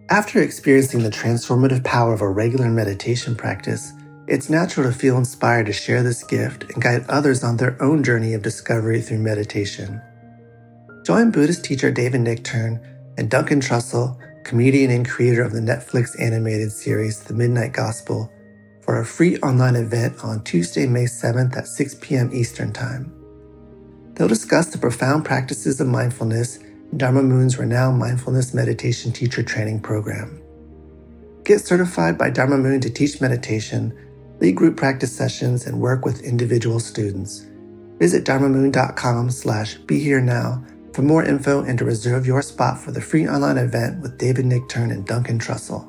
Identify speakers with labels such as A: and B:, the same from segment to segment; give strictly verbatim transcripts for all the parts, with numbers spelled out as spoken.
A: After experiencing the transformative power of a regular meditation practice, it's natural to feel inspired to share this gift and guide others on their own journey of discovery through meditation. Join Buddhist teacher David Nichtern and Duncan Trussell, comedian and creator of the Netflix animated series The Midnight Gospel, for a free online event on Tuesday, May seventh at six p.m. Eastern Time. They'll discuss the profound practices of mindfulness in Dharma Moon's renowned mindfulness meditation teacher training program. Get certified by Dharma Moon to teach meditation, lead group practice sessions, and work with individual students. Visit dharmamoon.com slash be here now for more info and to reserve your spot for the free online event with David Nichtern and Duncan Trussell.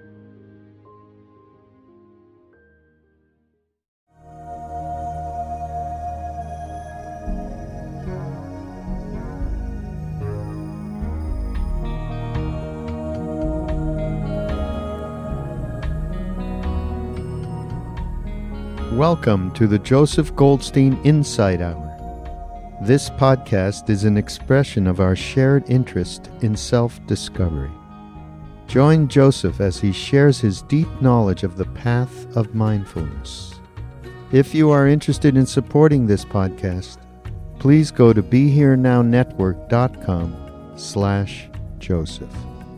B: Welcome to the Joseph Goldstein Insight Hour. This podcast is an expression of our shared interest in self-discovery. Join Joseph as he shares his deep knowledge of the path of mindfulness. If you are interested in supporting this podcast, please go to BeHereNowNetwork.com slash Joseph.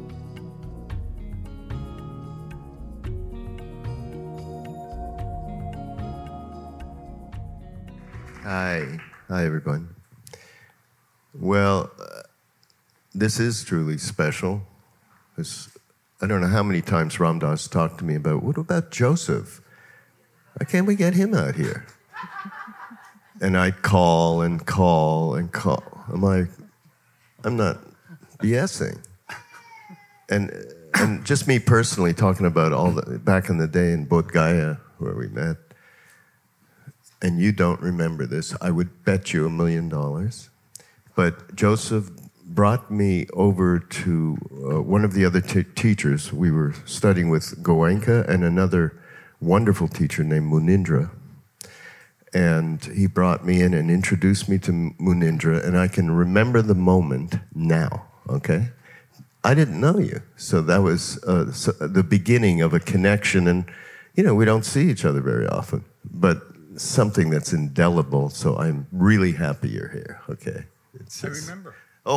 C: Hi. Hi, everyone. Well, uh, this is truly special. This, I don't know how many times Ram Dass talked to me about, what about Joseph? Why can't we get him out here? And I call and call and call. I'm like, I'm not BSing. And and just me personally talking about all the, back in the day in Bodh Gaya, where we met, and you don't remember this, I would bet you a million dollars. But Joseph brought me over to uh, one of the other t- teachers. We were studying with Goenka and another wonderful teacher named Munindra. And he brought me in and introduced me to Munindra, and I can remember the moment now, okay? I didn't know you, so that was uh, so the beginning of a connection, and, you know, we don't see each other very often, but something that's indelible, so I'm really happy you're here, okay? It's just,
D: I remember.
C: Oh.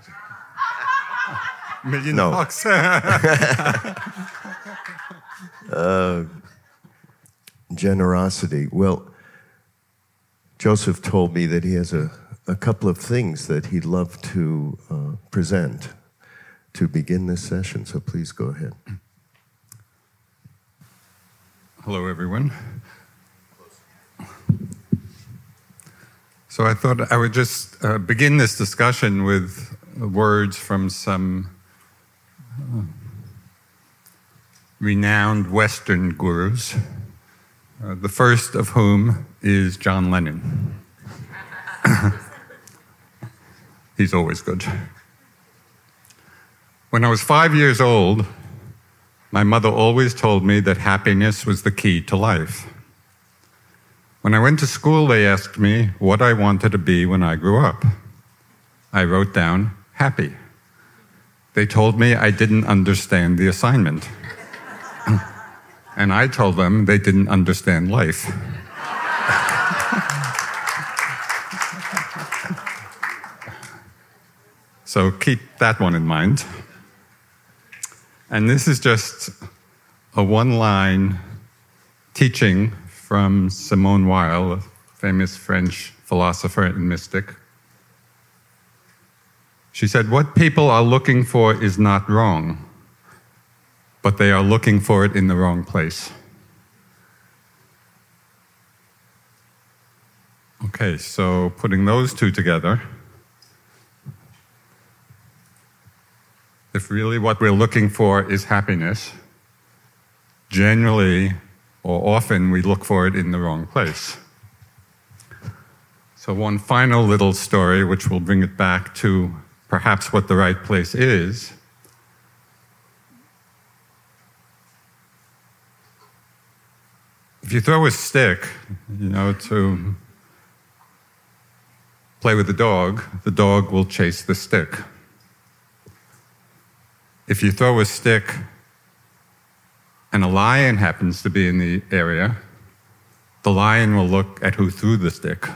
D: Million
C: No.
D: bucks.
C: uh, generosity. Well, Joseph told me that he has a, a couple of things that he'd love to uh, present to begin this session, so please go ahead.
D: Hello, everyone. So I thought I would just uh, begin this discussion with words from some uh, renowned Western gurus, uh, the first of whom is John Lennon. He's always good. When I was five years old, my mother always told me that happiness was the key to life. When I went to school, they asked me what I wanted to be when I grew up. I wrote down, happy. They told me I didn't understand the assignment. And I told them they didn't understand life. So keep that one in mind. And this is just a one-line teaching from Simone Weil, a famous French philosopher and mystic. She said, what people are looking for is not wrong, but they are looking for it in the wrong place. Okay, so putting those two together, if really what we're looking for is happiness, generally or often we look for it in the wrong place. So one final little story, which will bring it back to perhaps what the right place is. If you throw a stick, you know, to play with the dog, the dog will chase the stick. if you throw a stick and a lion happens to be in the area, the lion will look at who threw the stick.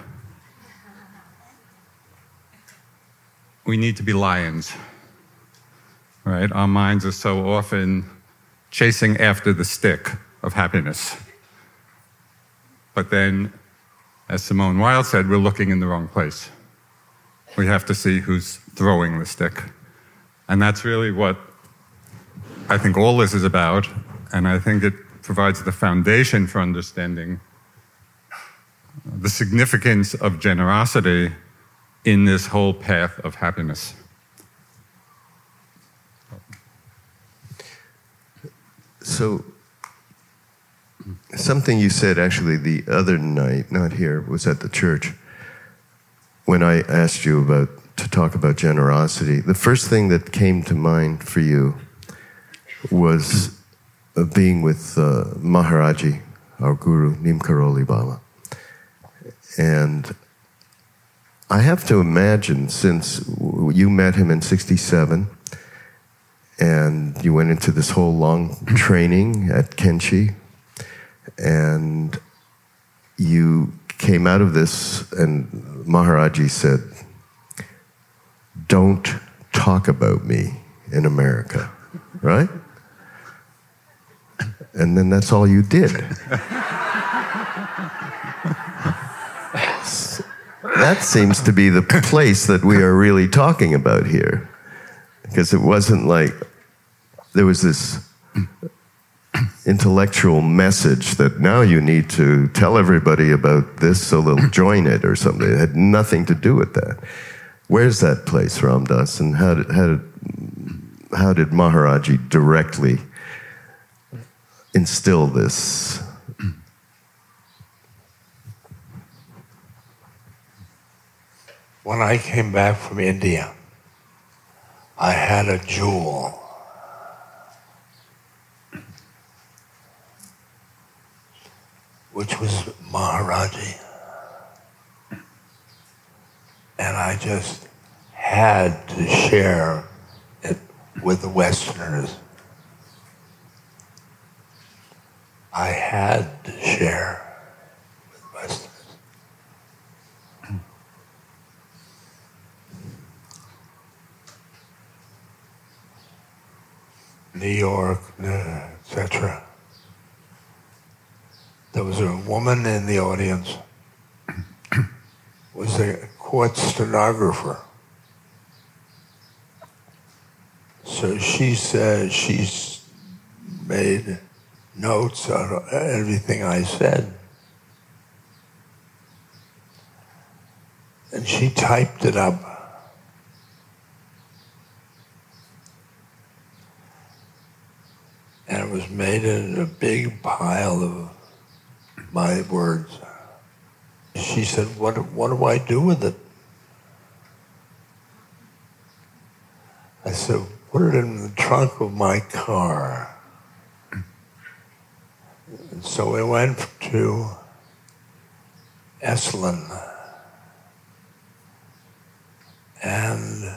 D: We need to be lions, right? Our minds are so often chasing after the stick of happiness. But then, as Simone Weil said, we're looking in the wrong place. We have to see who's throwing the stick. And that's really what I think all this is about, and I think it provides the foundation for understanding the significance of generosity in this whole path of happiness.
C: So, something you said actually the other night, not here, was at the church, when I asked you about to talk about generosity. The first thing that came to mind for you was uh, being with uh, Maharaji, our guru, Neem Karoli Baba. And I have to imagine, since you met him in sixty-seven, and you went into this whole long training at Kenchi, and you came out of this, and Maharaji said, "Don't talk about me in America," right? And then that's all you did. That seems to be the place that we are really talking about here. Because it wasn't like there was this intellectual message that now you need to tell everybody about this so they'll join it or something. It had nothing to do with that. Where's that place, Ram Dass? And how did, how did, how did Maharaji directly instill this?
E: When I came back from India, I had a jewel. Which was Maharaji. And I just had to share it with the Westerners. I had to share with Westerners. New York, et cetera. There was a woman in the audience, was a court stenographer. So she said she's made notes on everything I said. And she typed it up. And it was made in a big pile of my words. She said, what, what do I do with it? I said, put it in the trunk of my car. And so we went to Esalen. And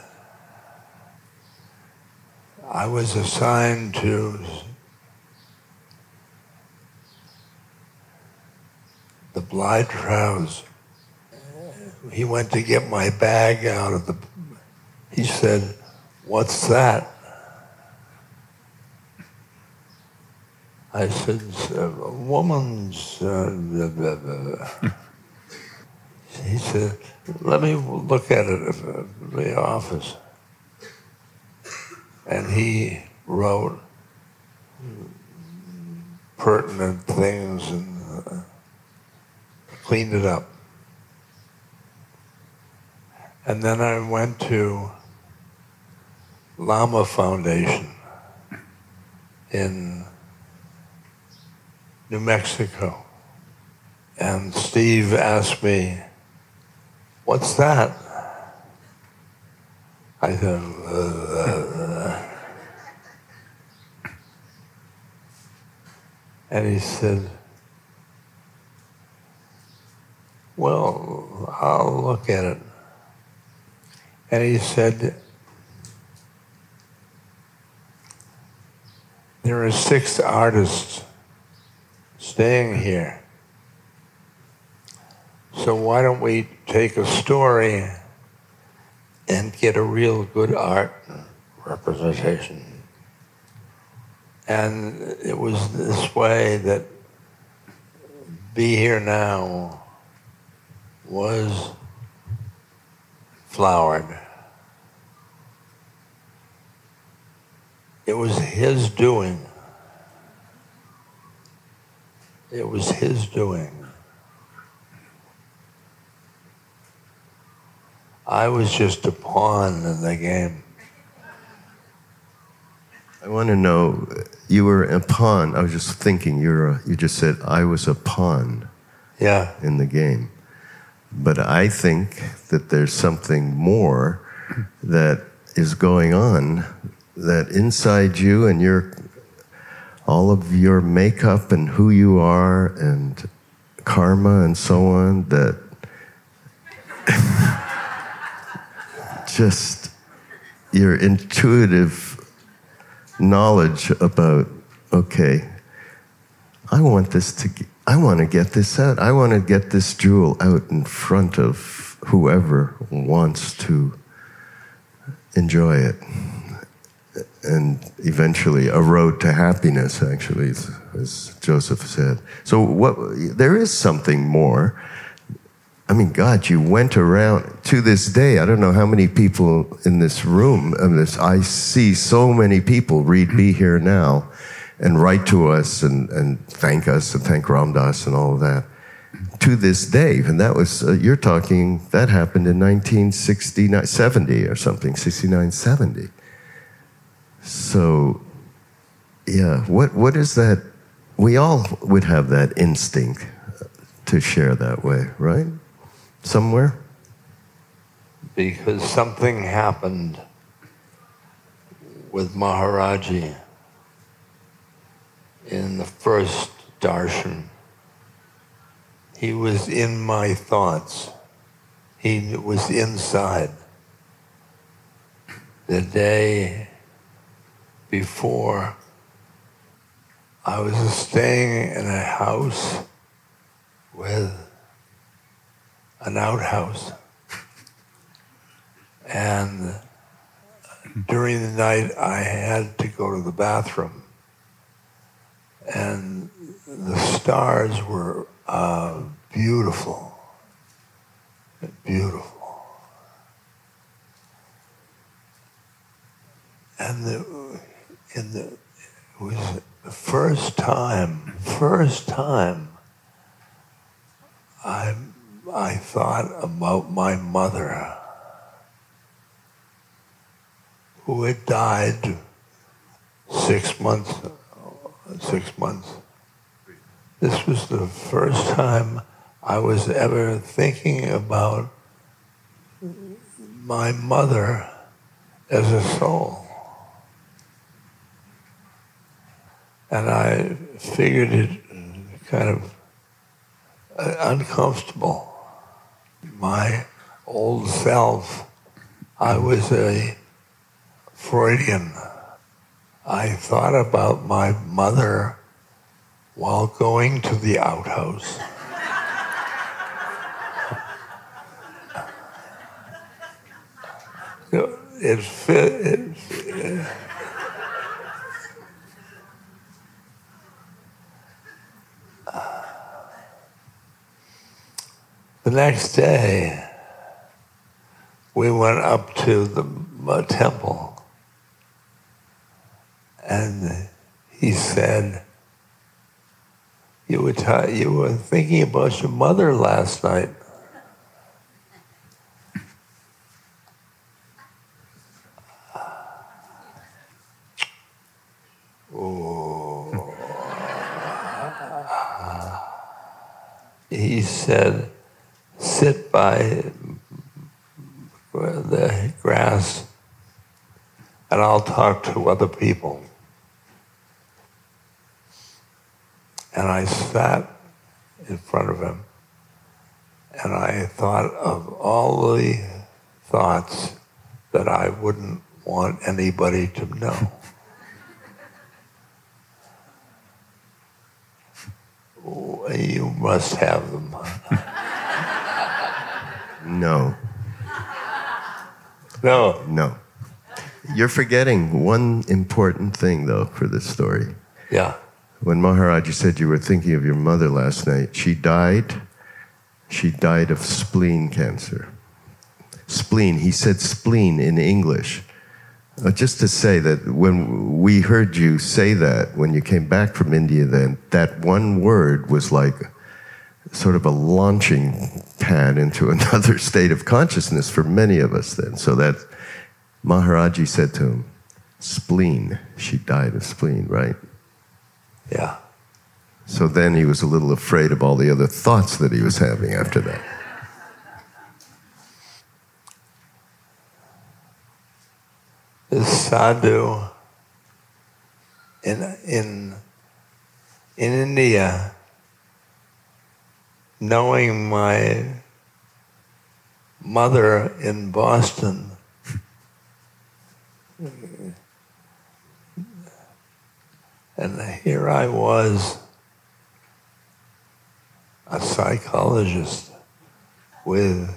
E: I was assigned to the Blythe House. He went to get my bag out of the... He said, "What's that?" I said, "A woman's..." Uh, blah, blah, blah. He said, "Let me look at it at the office." And he wrote pertinent things and uh, cleaned it up. And then I went to Lama Foundation in New Mexico. And Steve asked me, "What's that?" I said, uh, and he said, "Well, I'll look at it." And he said, there are six artists staying here. So why don't we take a story and get a real good art representation? And it was this way that Be Here Now was flowered. It was his doing. It was his doing. I was just a pawn in the game.
C: I want to know, you were a pawn. I was just thinking, you're a, you just said, I was a pawn
E: Yeah.
C: in the game. But I think that there's something more that is going on, that inside you and your, all of your makeup and who you are and karma and so on, that just your intuitive knowledge about, okay, I want this to, I want to get this out. I want to get this jewel out in front of whoever wants to enjoy it. And eventually, a road to happiness, actually, as, as Joseph said. So what? There is something more. I mean, God, you went around, to this day, I don't know how many people in this room, and this, I see so many people read Be Here Now and write to us and, and thank us and thank Ram Dass and all of that. To this day, and that was, uh, you're talking, that happened in nineteen sixty-nine, seventy or something, sixty-nine, seventy. So, yeah, what what is that? We all would have that instinct to share that way, right? Somewhere?
E: Because something happened with Maharaji in the first darshan. He was in my thoughts. He was inside. The day before, I was staying in a house with an outhouse. And during the night, I had to go to the bathroom. And the stars were uh, beautiful, beautiful. And the, in the, it was the first time, first time I, I thought about my mother, who had died six months, six months. This was the first time I was ever thinking about my mother as a soul. And I figured it kind of uncomfortable. My old self, I was a Freudian. I thought about my mother while going to the outhouse. It fit. It, it, the next day, we went up to the uh, temple, and he said, You were, t- you were thinking about your mother last night. Oh. He said, sit by the grass and I'll talk to other people. And I sat in front of him, and I thought of all the thoughts that I wouldn't want anybody to know. You must have them.
C: No.
E: No.
C: No. You're forgetting one important thing, though, for this story.
E: Yeah.
C: When Maharaji said you were thinking of your mother last night, she died. She died of spleen cancer. Spleen. He said spleen in English. Uh, just to say that when we heard you say that, when you came back from India then, that one word was like sort of a launching pad into another state of consciousness for many of us then. So that Maharaji said to him, spleen. She died of spleen, right?
E: Yeah.
C: So then he was a little afraid of all the other thoughts that he was having after that.
E: This sadhu in in in India, knowing my mother in Boston, and here I was, a psychologist with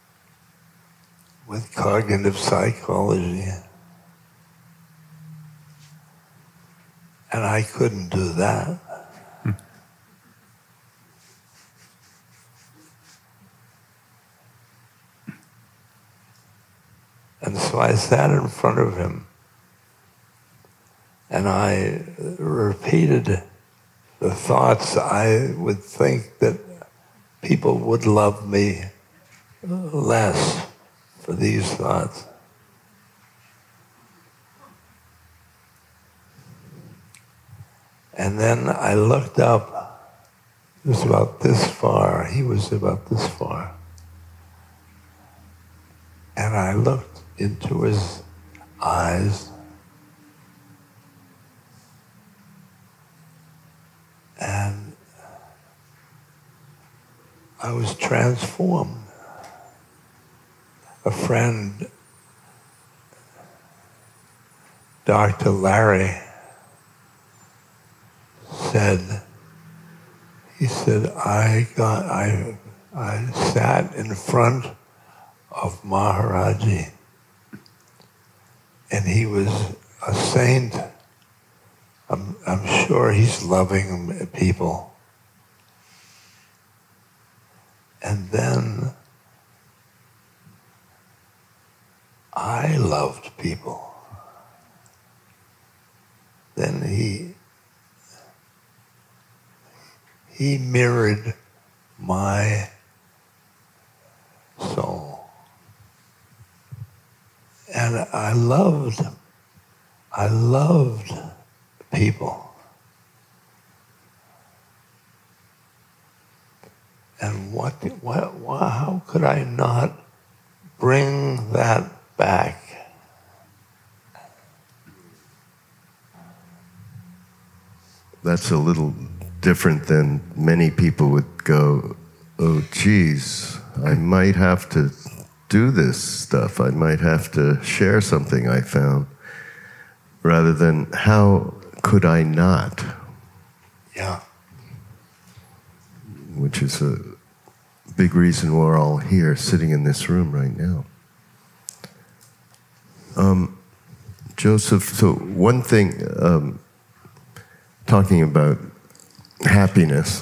E: with cognitive psychology. And I couldn't do that. Hmm. And so I sat in front of him and I repeated the thoughts I would think that people would love me less for these thoughts. And then I looked up. He was about this far. He was about this far. And I looked into his eyes. And I was transformed. A friend, Doctor Larry, said, he said, I got, I, I sat in front of Maharaji, and he was a saint. I'm, I'm sure he's loving people. And then I loved people. Then he He mirrored my soul. And I loved, I loved people. And what, what, what, how could I not bring that back?
C: That's a little different than many people would go, oh, geez, I might have to do this stuff. I might have to share something I found. Rather than, how could I not?
E: Yeah.
C: Which is a big reason we're all here, sitting in this room right now. Um, Joseph, so one thing, um, talking about happiness,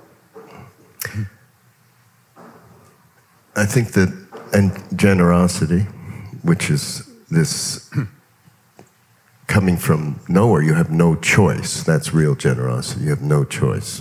C: I think that, and generosity, which is this coming from nowhere, you have no choice. That's real generosity. You have no choice.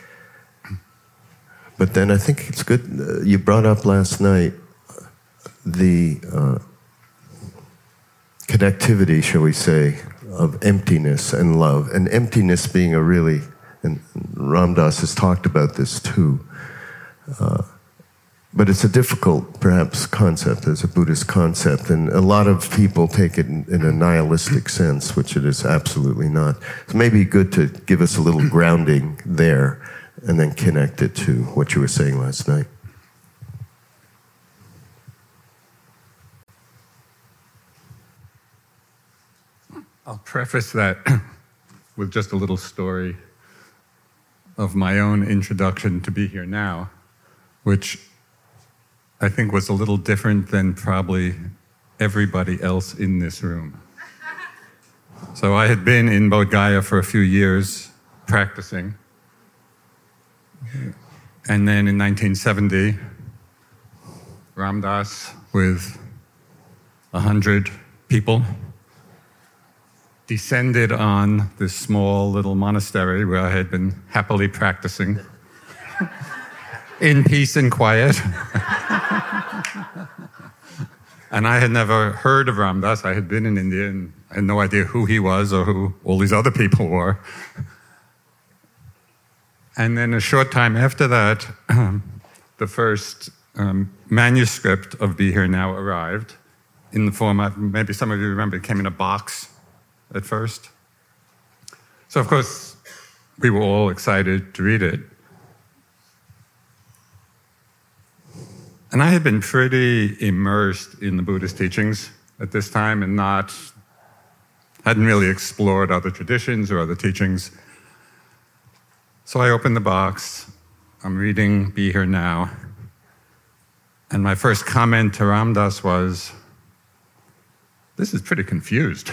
C: But then I think it's good, uh, you brought up last night the uh, connectivity, shall we say, of emptiness and love, and emptiness being a really, and Ram Dass has talked about this too, uh, but it's a difficult, perhaps, concept as a Buddhist concept, and a lot of people take it in, in a nihilistic sense, which it is absolutely not. So maybe good to give us a little grounding there, and then connect it to what you were saying last night.
D: I'll preface that with just a little story. of my own introduction to Be Here Now, which I think was a little different than probably everybody else in this room. So I had been in Bodh Gaya for a few years practicing. And then in nineteen seventy, Ram Dass, with a hundred people, descended on this small little monastery where I had been happily practicing in peace and quiet. And I had never heard of Ram Dass. I had been in India and I had no idea who he was or who all these other people were. And then a short time after that, um, the first um, manuscript of Be Here Now arrived in the form of, maybe some of you remember, it came in a box at first. So, of course, we were all excited to read it. And I had been pretty immersed in the Buddhist teachings at this time and not, hadn't really explored other traditions or other teachings. So I opened the box, I'm reading Be Here Now, and my first comment to Ram Dass was, this is pretty confused.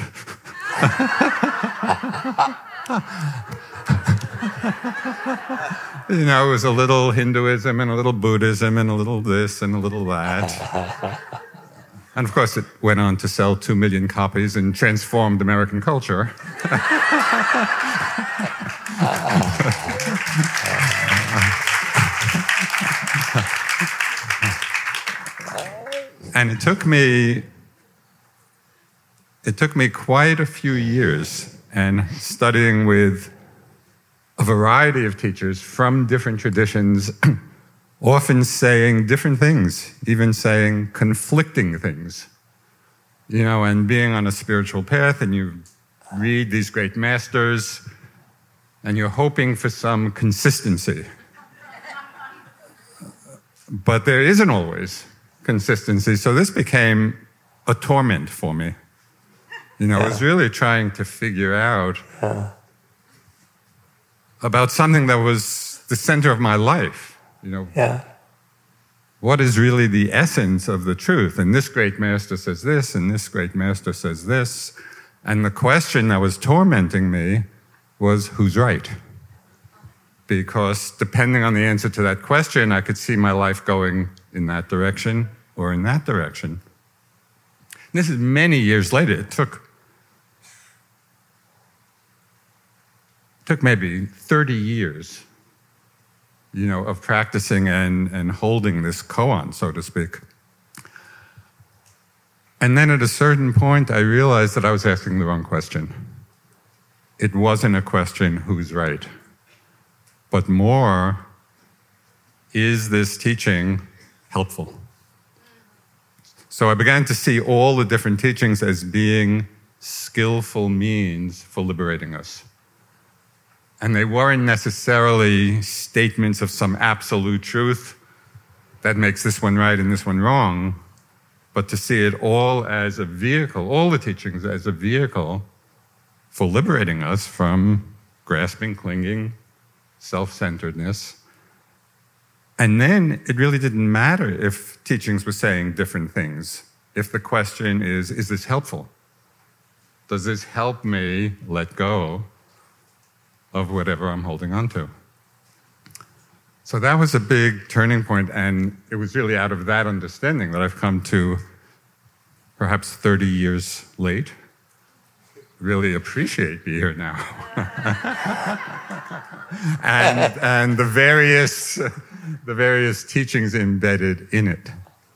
D: You know, it was a little Hinduism and a little Buddhism and a little this and a little that. And of course, it went on to sell two million copies and transformed American culture. And it took me, it took me quite a few years and studying with a variety of teachers from different traditions, often saying different things, even saying conflicting things. You know, and being on a spiritual path and you read these great masters and you're hoping for some consistency. But there isn't always consistency, so this became a torment for me. You know, yeah. I was really trying to figure out yeah. about something that was the center of my life. You know,
E: yeah.
D: what is really the essence of the truth? And this great master says this, and this great master says this. And the question that was tormenting me was, who's right? Because depending on the answer to that question, I could see my life going in that direction or in that direction. And this is many years later. It took, took maybe thirty years, you know, of practicing and, and holding this koan, so to speak. And then at a certain point, I realized that I was asking the wrong question. It wasn't a question, who's right? But more, is this teaching helpful? So I began to see all the different teachings as being skillful means for liberating us. And they weren't necessarily statements of some absolute truth that makes this one right and this one wrong, but to see it all as a vehicle, all the teachings as a vehicle for liberating us from grasping, clinging, self-centeredness. And then it really didn't matter if teachings were saying different things. If the question is, is this helpful? Does this help me let go of whatever I'm holding on to? So that was a big turning point, and it was really out of that understanding that I've come to, perhaps thirty years late, really appreciate Be Here Now. and and the various the various teachings embedded in it.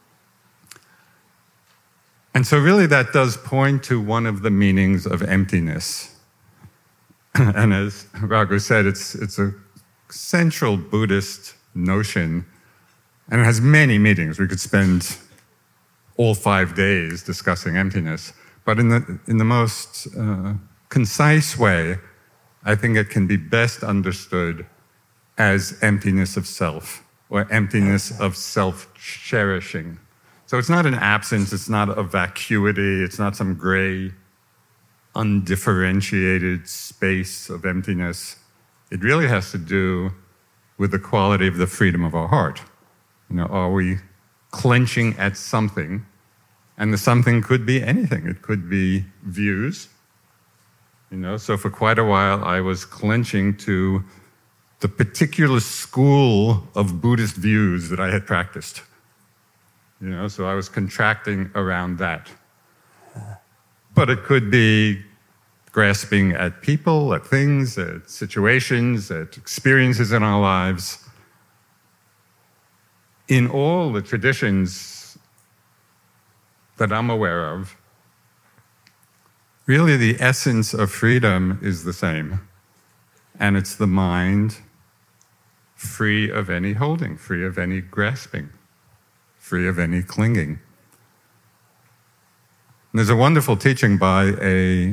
D: And so really that does point to one of the meanings of emptiness. And as Raghu said, it's it's a central Buddhist notion, and it has many meanings. We could spend all five days discussing emptiness. But in the in the most uh, concise way, I think it can be best understood as emptiness of self, or emptiness of self-cherishing. So it's not an absence, it's not a vacuity, it's not some gray, undifferentiated space of emptiness. It really has to do with the quality of the freedom of our heart. You know, are we clenching at something? And the something could be anything. It could be views. You know, so for quite a while I was clenching to the particular school of Buddhist views that I had practiced. You know, so I was contracting around that. But it could be grasping at people, at things, at situations, at experiences in our lives. In all the traditions that I'm aware of, really the essence of freedom is the same. And it's the mind free of any holding, free of any grasping, free of any clinging. And there's a wonderful teaching by a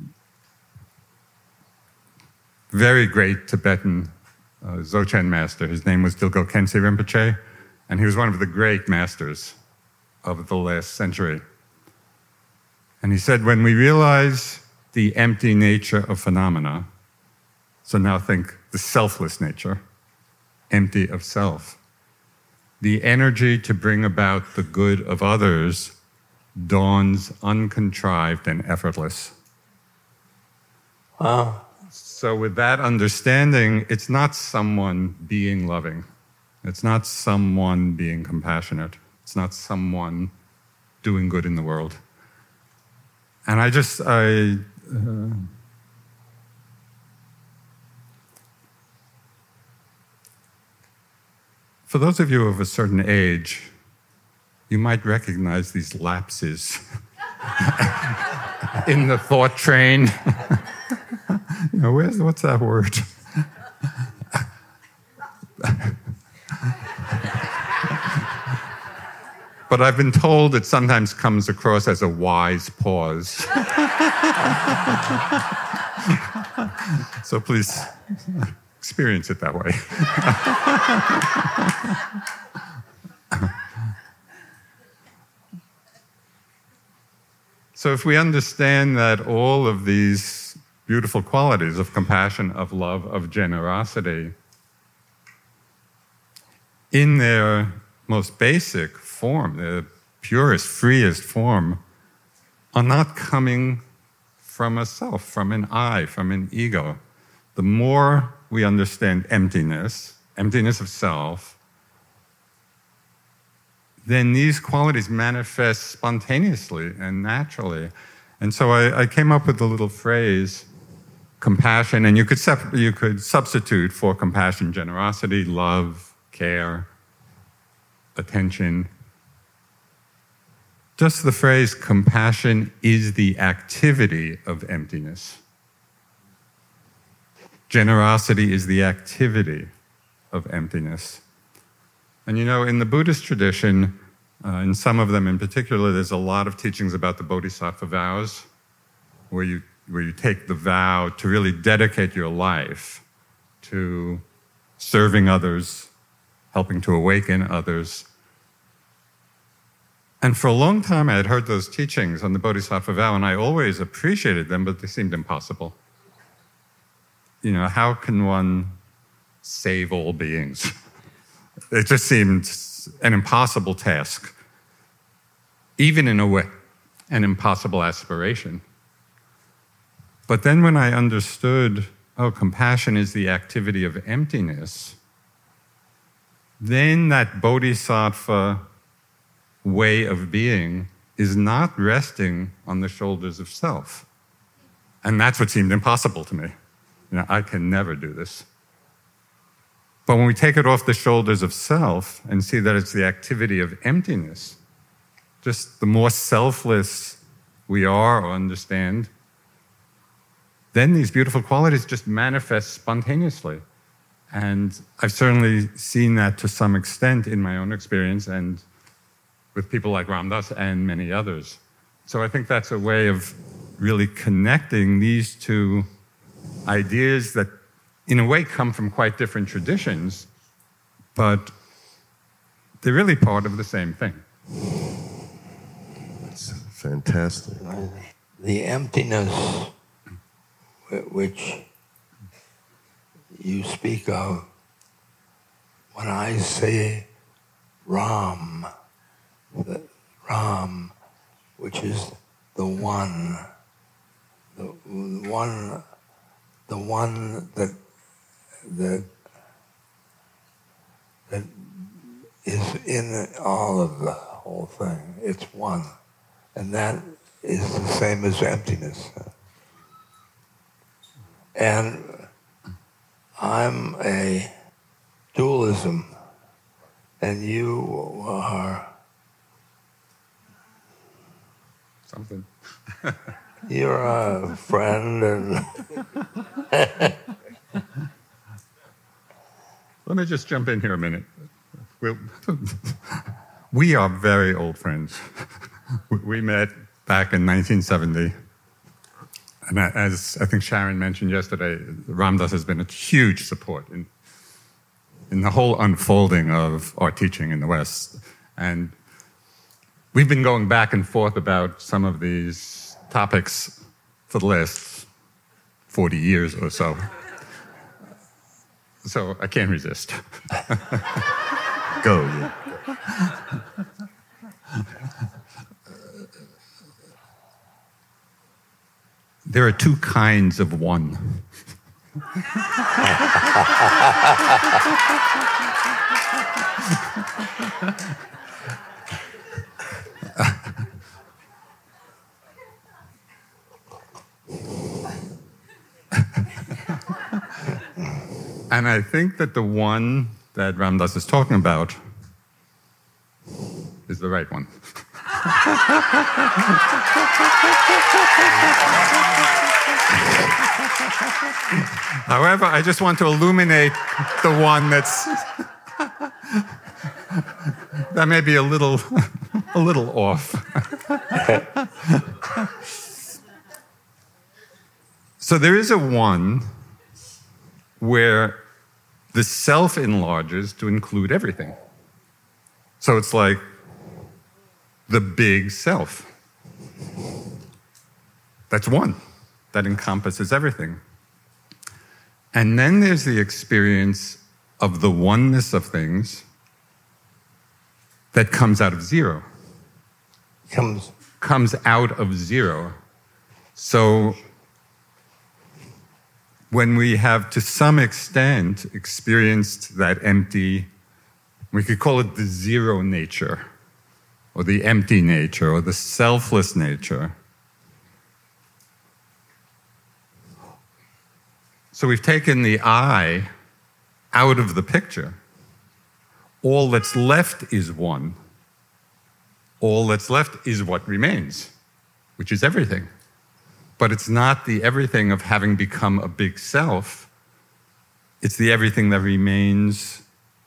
D: very great Tibetan uh, Dzogchen master. His name was Dilgo Khyentse Rinpoche, and he was one of the great masters of the last century. And he said, when we realize the empty nature of phenomena, so now think the selfless nature, empty of self, the energy to bring about the good of others dawns uncontrived and effortless.
E: Wow.
D: So with that understanding, it's not someone being loving. It's not someone being compassionate. It's not someone doing good in the world. And I just, I... Uh, for those of you of a certain age, you might recognize these lapses in the thought train. You know, where's, what's that word? But I've been told it sometimes comes across as a wise pause. So please experience it that way. So if we understand that all of these beautiful qualities of compassion, of love, of generosity, in their most basic form, the purest, freest form, are not coming from a self, from an I, from an ego. The more we understand emptiness, emptiness of self, then these qualities manifest spontaneously and naturally. And so I, I came up with a little phrase, compassion, and you could, sep- you could substitute for compassion, generosity, love, care, attention. Just the phrase, compassion is the activity of emptiness. Generosity is the activity of emptiness. And you know, in the Buddhist tradition, uh, in some of them in particular, there's a lot of teachings about the bodhisattva vows, where you, where you take the vow to really dedicate your life to serving others, helping to awaken others. And for a long time, I had heard those teachings on the bodhisattva vow, and I always appreciated them, but they seemed impossible. You know, how can one save all beings? It just seemed an impossible task, even in a way, an impossible aspiration. But then when I understood, oh, compassion is the activity of emptiness, then that bodhisattva way of being is not resting on the shoulders of self. And that's what seemed impossible to me. You know, I can never do this. But when we take it off the shoulders of self and see that it's the activity of emptiness, just the more selfless we are or understand, then these beautiful qualities just manifest spontaneously. And I've certainly seen that to some extent in my own experience and with people like Ram Dass and many others. So I think that's a way of really connecting these two ideas that in a way come from quite different traditions, but they're really part of the same thing.
C: That's fantastic.
E: The emptiness which you speak of, when I say Ram, the Ram, which is the one, the one, the one that that that is in all of the whole thing. It's one, and that is the same as emptiness. And I'm a dualism, and you are
D: something.
E: You're a friend, and
D: let me just jump in here a minute. We'll, we are very old friends. We met back in nineteen seventy. And as I think Sharon mentioned yesterday, Ram Dass has been a huge support in, in the whole unfolding of our teaching in the West. And we've been going back and forth about some of these topics for the last forty years or so. So I can't resist.
C: Go. Yeah.
D: There are two kinds of one. And I think that the one that Ram Dass is talking about is the right one. However, I just want to illuminate the one that's that may be a little a little off. So there is a one where the self enlarges to include everything. So it's like the big self. That's one. That encompasses everything. And then there's the experience of the oneness of things that comes out of zero.
E: comes
D: Comes out of zero. So when we have, to some extent, experienced that empty, we could call it the zero nature, or the empty nature, or the selfless nature. So we've taken the I out of the picture. All that's left is one. All that's left is what remains, which is everything. But it's not the everything of having become a big self. It's the everything that remains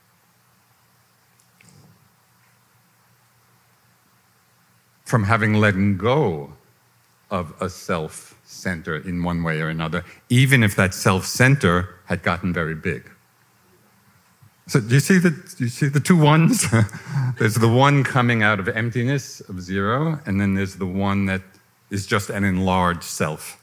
D: from having let go of a self-center in one way or another, even if that self-center had gotten very big. So do you see the, do you see the two ones? There's the one coming out of emptiness, of zero, and then there's the one that is just an enlarged self.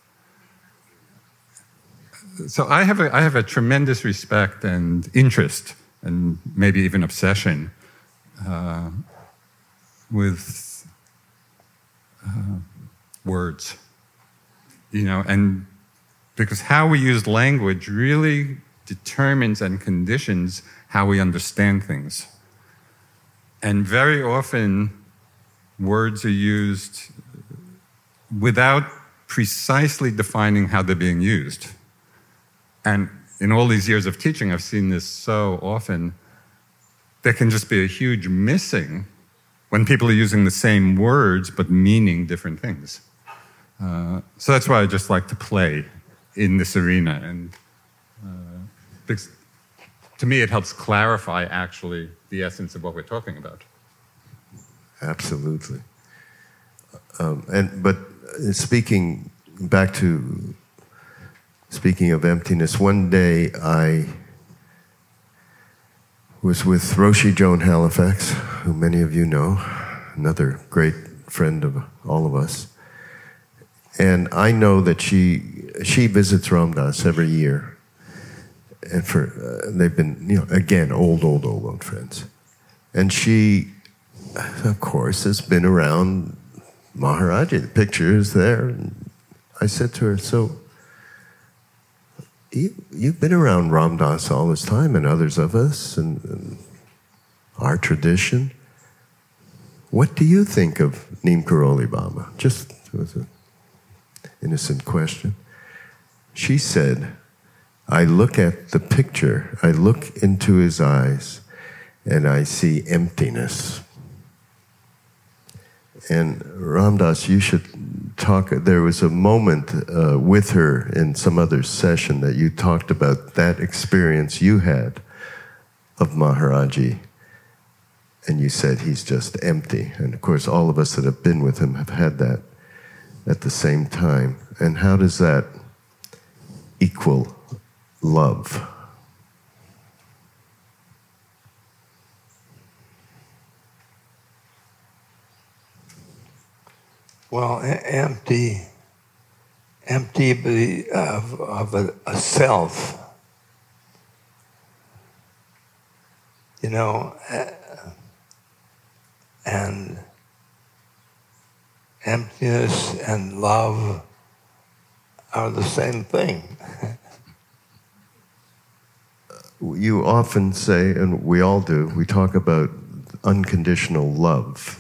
D: So I have a, I have a tremendous respect and interest, and maybe even obsession, uh, with uh, words. You know, and because how we use language really determines and conditions how we understand things. And very often, words are used without precisely defining how they're being used. And in all these years of teaching, I've seen this so often. There can just be a huge missing when people are using the same words but meaning different things. Uh, so that's why I just like to play in this arena. And uh, because to me, it helps clarify actually the essence of what we're talking about.
C: Absolutely. Um, and but speaking back to speaking of emptiness, one day I was with Roshi Joan Halifax, who many of you know, another great friend of all of us. And I know that she she visits Ram Dass every year. and for uh, they've been, you know, again, old, old, old, old friends. And she, of course, has been around Maharaji. The picture is there. And I said to her, so you, you've been around Ram Dass all this time, and others of us, and, and our tradition. What do you think of Neem Karoli Baba? Just it was an innocent question. She said, I look at the picture, I look into his eyes, and I see emptiness. And Ram Dass, you should talk. There was a moment uh, with her in some other session that you talked about that experience you had of Maharaji. And you said he's just empty. And of course, all of us that have been with him have had that at the same time. And how does that equal love?
E: Well, empty, empty of, of a, a self. You know, and emptiness and love are the same thing.
C: You often say, and we all do, we talk about unconditional love.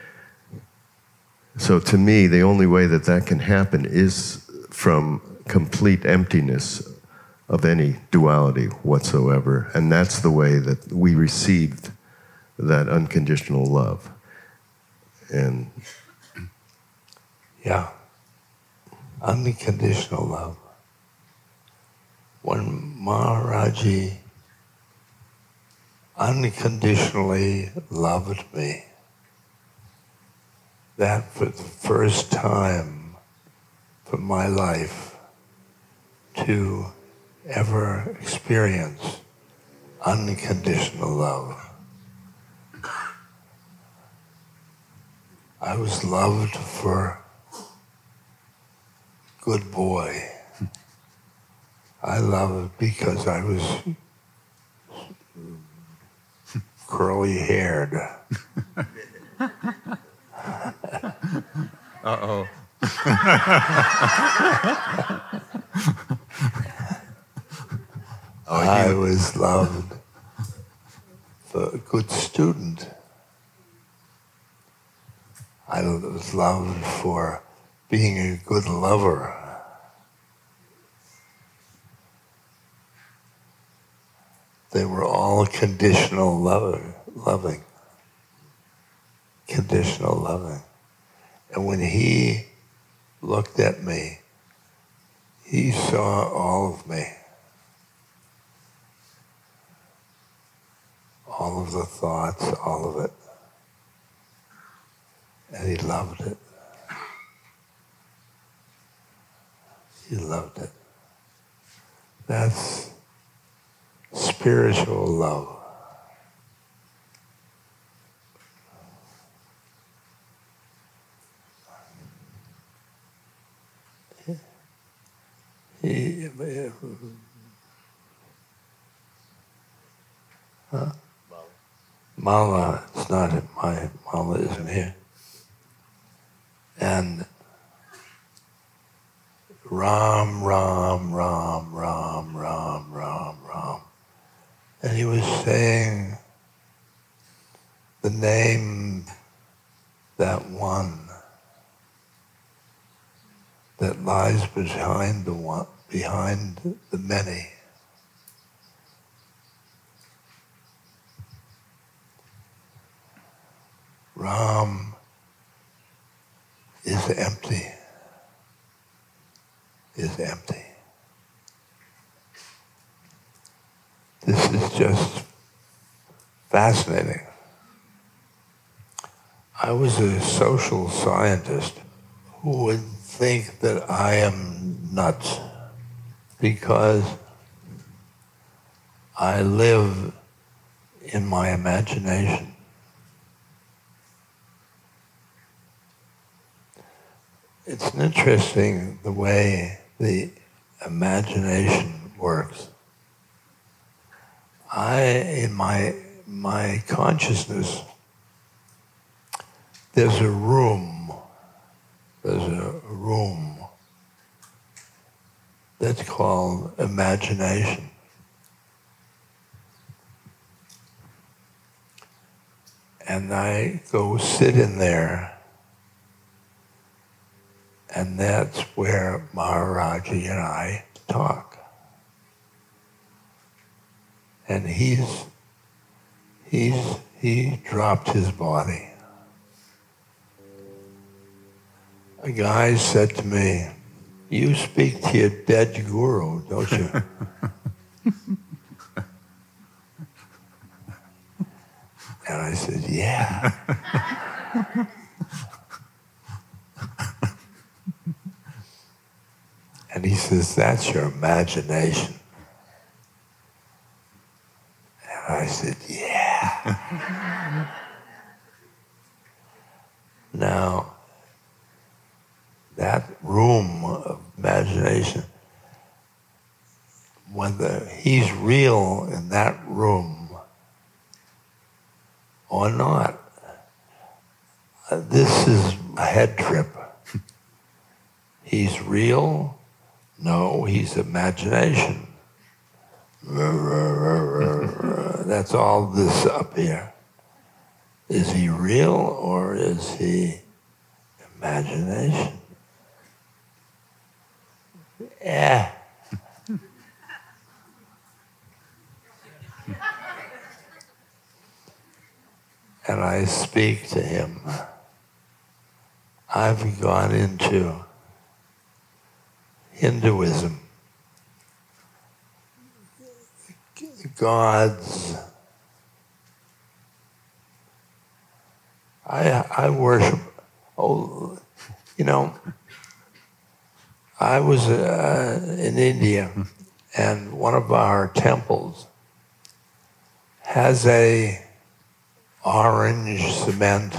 C: So to me, the only way that that can happen is from complete emptiness of any duality whatsoever. And that's the way that we received that unconditional love. And
E: yeah, unconditional love. When Maharaji unconditionally loved me, that for the first time for my life to ever experience unconditional love. I was loved for good boy. I loved because I was curly haired.
D: Uh-oh.
E: I was loved for a good student. I was loved for being a good lover. They were all conditional lover, loving. Conditional loving. And when he looked at me, he saw all of me. All of the thoughts, all of it. And he loved it. He loved it. That's spiritual love. He, huh? Mala, it's not my Mala isn't here. And Ram, Ram, Ram, Ram, Ram, Ram, Ram. And he was saying the name, that one that lies behind the one, behind the many. Ram is empty, is empty. This is just fascinating. I was a social scientist who would think that I am nuts because I live in my imagination. It's interesting the way the imagination works. I, in my, my consciousness, there's a room, there's a room that's called imagination. And I go sit in there, and that's where Maharaji and I talk. And he's, he's, he dropped his body. A guy said to me, "You speak to your dead guru, don't you?" And I said, "Yeah." And he says, "That's your imagination." And I said, "Yeah." Now, that room of imagination, whether he's real in that room or not, this is a head trip. He's real? No, he's imagination. That's all this up here. Is he real or is he imagination? Yeah. And I speak to him. I've gone into Hinduism. Gods. I I worship. Oh, you know. I was uh, in India, and one of our temples has a orange cement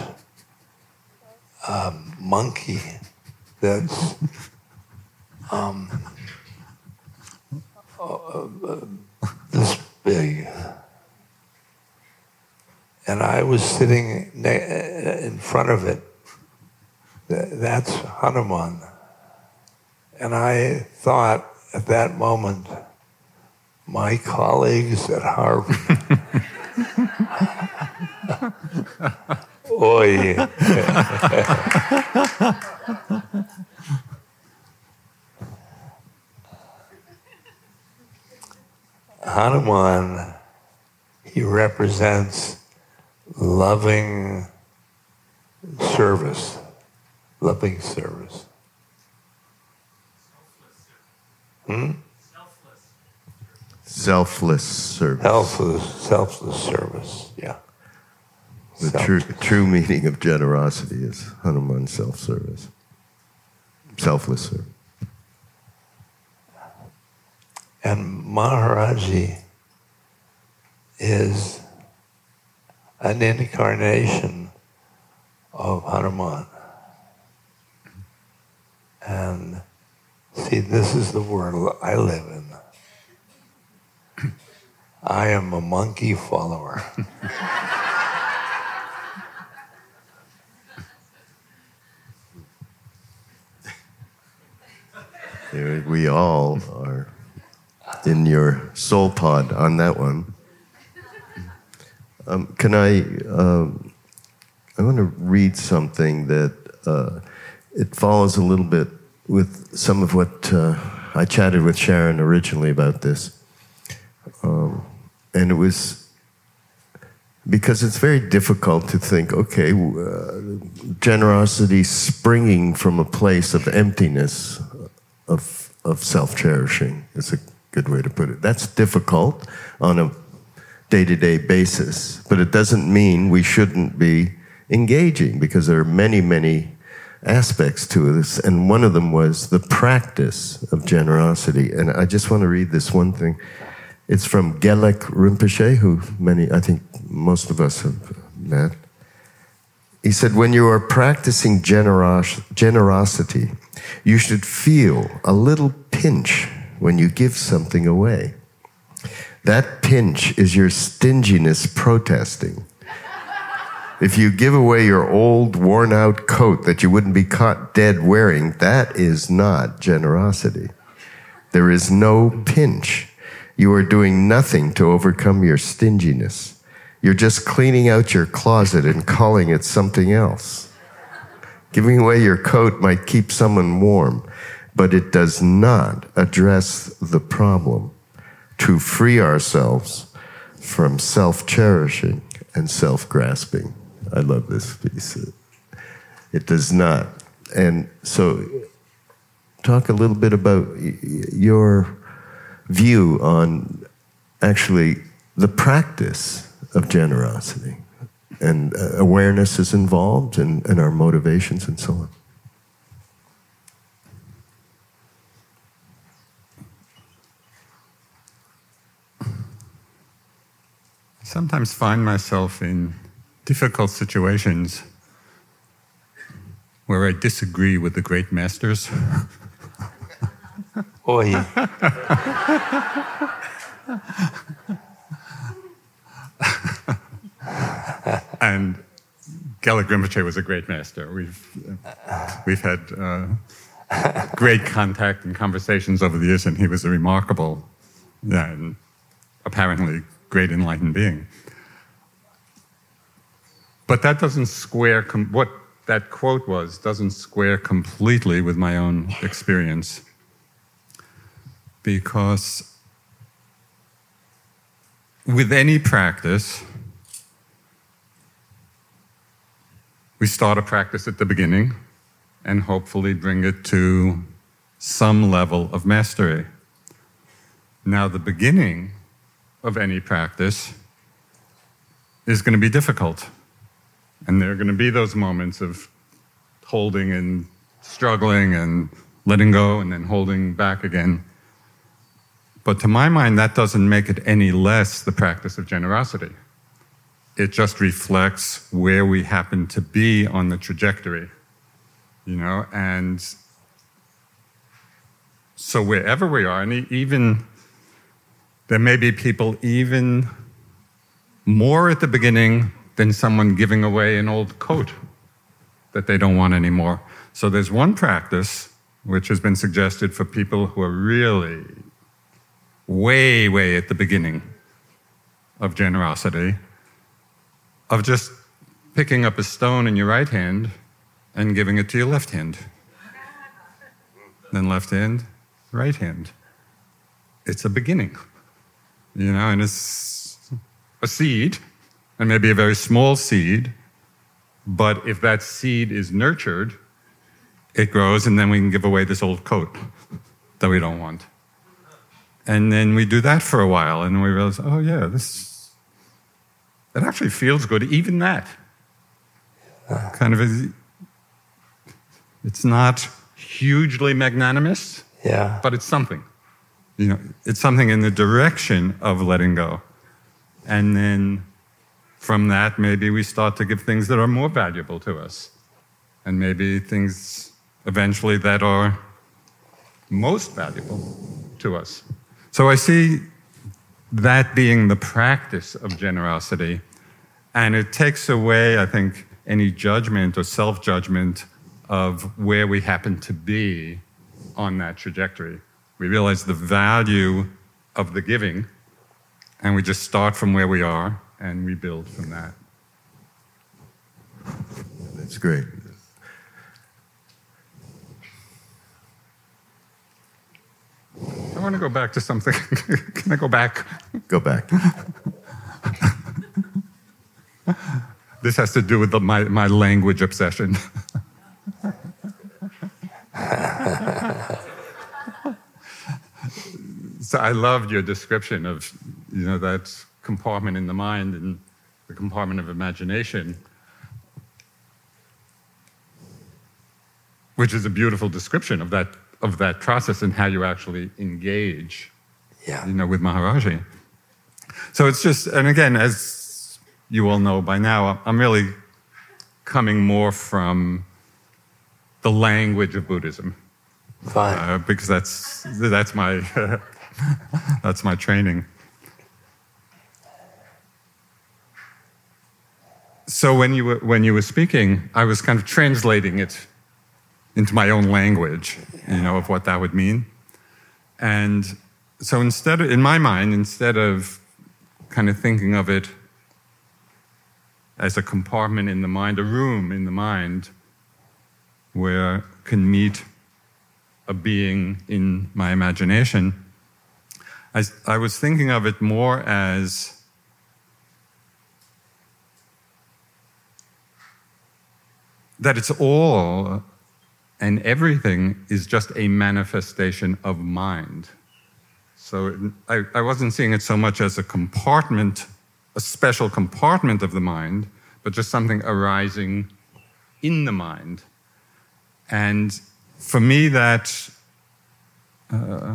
E: um, monkey that's um, uh, uh, this big. And I was sitting ne- in front of it. That's Hanuman. And I thought at that moment, my colleagues at Harvard, oi. Hanuman, he represents loving service, loving service. Hmm?
C: Selfless service.
E: Selfless, selfless service, yeah.
C: The
E: Self-
C: true, true meaning of generosity is Hanuman self-service. Selfless service.
E: And Maharaji is an incarnation of Hanuman. And see, this is the world I live in. I am a monkey follower.
C: Here we all are in your soul pod on that one. Um, can I, um, I want to read something that uh, it follows a little bit with some of what uh, I chatted with Sharon originally about this. Um, and it was because it's very difficult to think, okay, uh, generosity springing from a place of emptiness, of, of self-cherishing is a good way to put it. That's difficult on a day-to-day basis, but it doesn't mean we shouldn't be engaging, because there are many, many aspects to this, and one of them was the practice of generosity. And I just want to read this one thing. It's from Gelek Rinpoche, who many, I think most of us have met. He said, when you are practicing generos- generosity, you should feel a little pinch when you give something away. That pinch is your stinginess protesting. If you give away your old, worn-out coat that you wouldn't be caught dead wearing, that is not generosity. There is no pinch. You are doing nothing to overcome your stinginess. You're just cleaning out your closet and calling it something else. Giving away your coat might keep someone warm, but it does not address the problem. To free ourselves from self-cherishing and self-grasping. I love this piece. It does not. And so talk a little bit about your view on actually the practice of generosity. And uh, awareness is involved and, and our motivations and so on.
D: I sometimes find myself in difficult situations where I disagree with the great masters.
E: Oi.
D: And Gellert Rinpoche was a great master. We've uh, we've had uh, great contact and conversations over the years, and he was a remarkable, yeah, and apparently great enlightened being. But that doesn't square, com- what that quote was, doesn't square completely with my own experience. Because with any practice, we start a practice at the beginning and hopefully bring it to some level of mastery. Now, the beginning of any practice is going to be difficult. And there are going to be those moments of holding and struggling and letting go and then holding back again. But to my mind, that doesn't make it any less the practice of generosity. It just reflects where we happen to be on the trajectory, you know, and so wherever we are, and even, there may be people even more at the beginning than someone giving away an old coat that they don't want anymore. So there's one practice which has been suggested for people who are really way, way at the beginning of generosity, of just picking up a stone in your right hand and giving it to your left hand. Then left hand, right hand. It's a beginning, you know, and it's a seed, and maybe a very small seed, but if that seed is nurtured, it grows, and then we can give away this old coat that we don't want. And then we do that for a while, and we realize, oh yeah, this, it actually feels good, even that. Kind of, a, it's not hugely magnanimous,
E: Yeah.
D: but it's something. You know, it's something in the direction of letting go. And then from that, maybe we start to give things that are more valuable to us. And maybe things eventually that are most valuable to us. So I see that being the practice of generosity. And it takes away, I think, any judgment or self-judgment of where we happen to be on that trajectory. We realize the value of the giving, and we just start from where we are, and we build from that.
C: That's great.
D: I want to go back to something. Can I go back?
C: Go back.
D: This has to do with the, my, my language obsession. So I loved your description of, you know, that compartment in the mind and the compartment of imagination, which is a beautiful description of that of that process and how you actually engage,
E: Yeah.
D: you know, with Maharaji. So it's just, and again, as you all know by now, I'm really coming more from the language of Buddhism,
E: Fine.
D: uh, because that's that's my that's my training. so when you were, when you were speaking, I was kind of translating it into my own language, you know, of what that would mean. And so instead of, in my mind, instead of kind of thinking of it as a compartment in the mind, a room in the mind where can meet a being in my imagination, I, I was thinking of it more as that it's all and everything is just a manifestation of mind. So I, I wasn't seeing it so much as a compartment, a special compartment of the mind, but just something arising in the mind. And for me, that uh,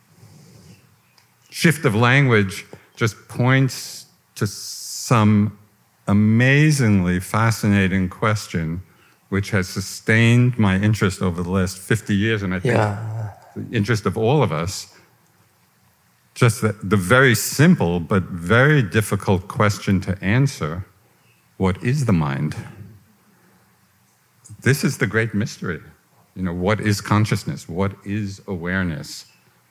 D: shift of language just points to some amazingly fascinating question which has sustained my interest over the last fifty years, and I think
E: Yeah.
D: the interest of all of us. Just that the very simple but very difficult question to answer: what is the mind? This is the great mystery. You know, what is consciousness? What is awareness?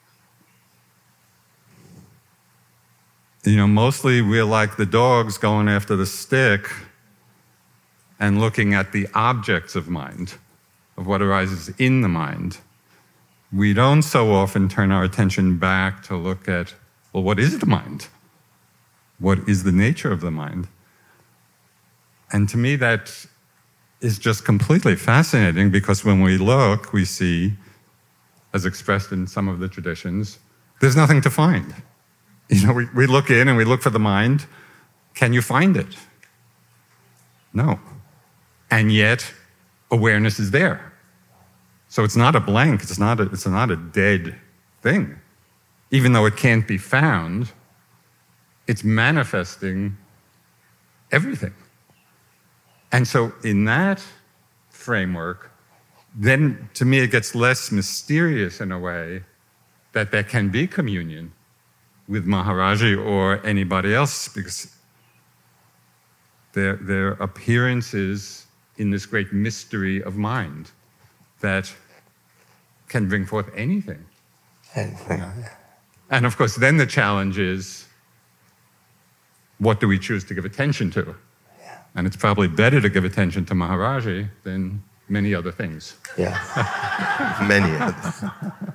D: You know, mostly we're like the dogs going after the stick and looking at the objects of mind, of what arises in the mind. We don't so often turn our attention back to look at, well, what is the mind? What is the nature of the mind? And to me, that is just completely fascinating, because when we look, we see, as expressed in some of the traditions, there's nothing to find. You know, we, we look in and we look for the mind. Can you find it? No. And yet, awareness is there. So it's not a blank, it's not a, it's not a dead thing. Even though it can't be found, it's manifesting everything. And so in that framework, then to me it gets less mysterious in a way that there can be communion with Maharaji or anybody else, because their, their appearances in this great mystery of mind that can bring forth anything.
E: Anything.
D: Yeah. And of course, then the challenge is, what do we choose to give attention to?
E: Yeah.
D: And it's probably better to give attention to Maharaji than many other things.
E: Yeah.
C: Many others.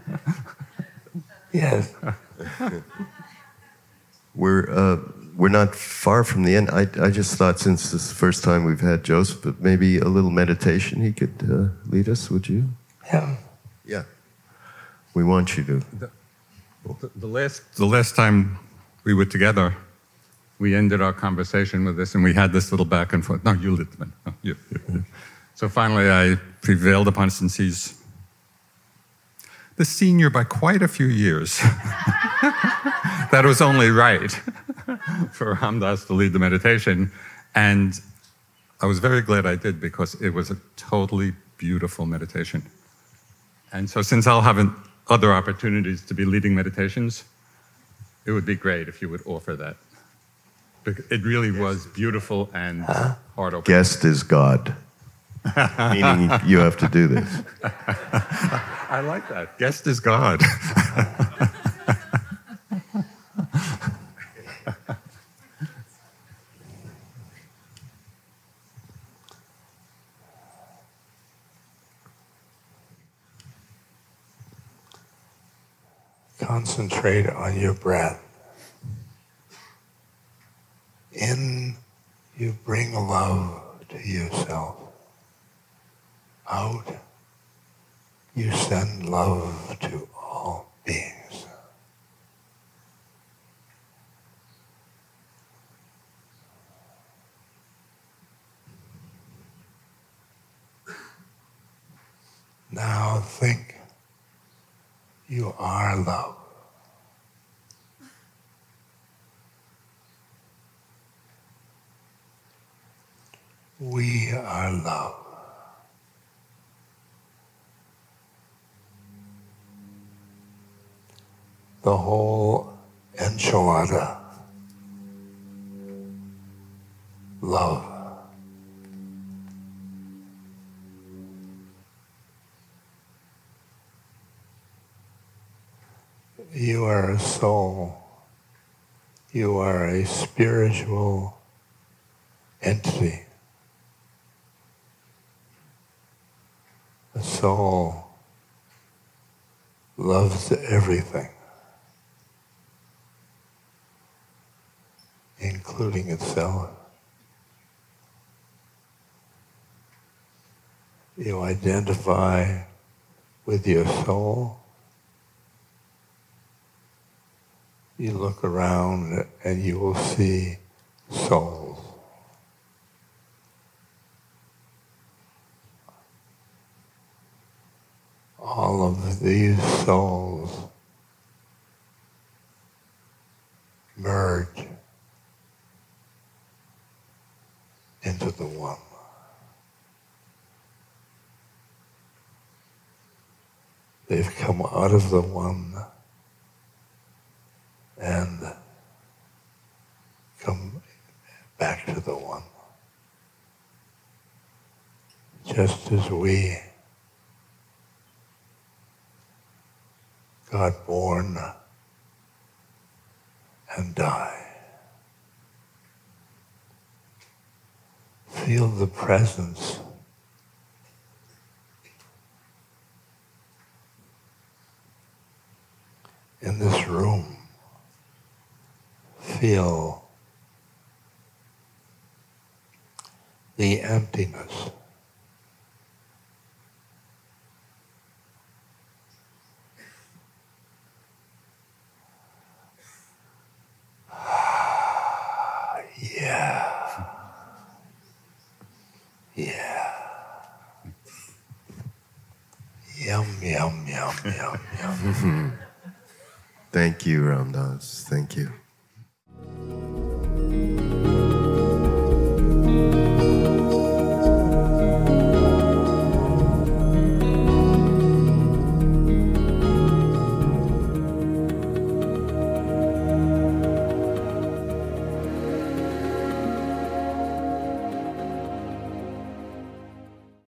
E: Yes.
C: We're, uh, we're not far from the end. I, I just thought, since this is the first time we've had Joseph, that maybe a little meditation he could uh, lead us, would you?
E: Yeah.
C: Yeah. We want you to.
D: The, the, the, last, the last time we were together, we ended our conversation with this, and we had this little back and forth. No, you lit them. No, you, you, you. So finally I prevailed upon, since he's the senior by quite a few years, that was only right for Ram Dass to lead the meditation. And I was very glad I did, because it was a totally beautiful meditation. And so since I'll have an, other opportunities to be leading meditations, it would be great if you would offer that. It really was beautiful and
E: huh?
D: heart-opening.
C: Guest is God. Meaning you have to do this.
D: I like that. Guest is God.
E: Concentrate on your breath. In, you bring love to yourself. Out, you send love to all beings. Now think, you are love. We are love. The whole enchilada, love. You are a soul. You are a spiritual entity. A soul loves everything, including itself. You identify with your soul. You look around and you will see souls. All of these souls merge into the one. They've come out of the one and come back to the one. Just as we got born and die. Feel the presence in this room. Feel the emptiness. Yeah. Yeah. Yum, yum, yum, yum, yum.
C: Thank you, Ram Dass. Thank you.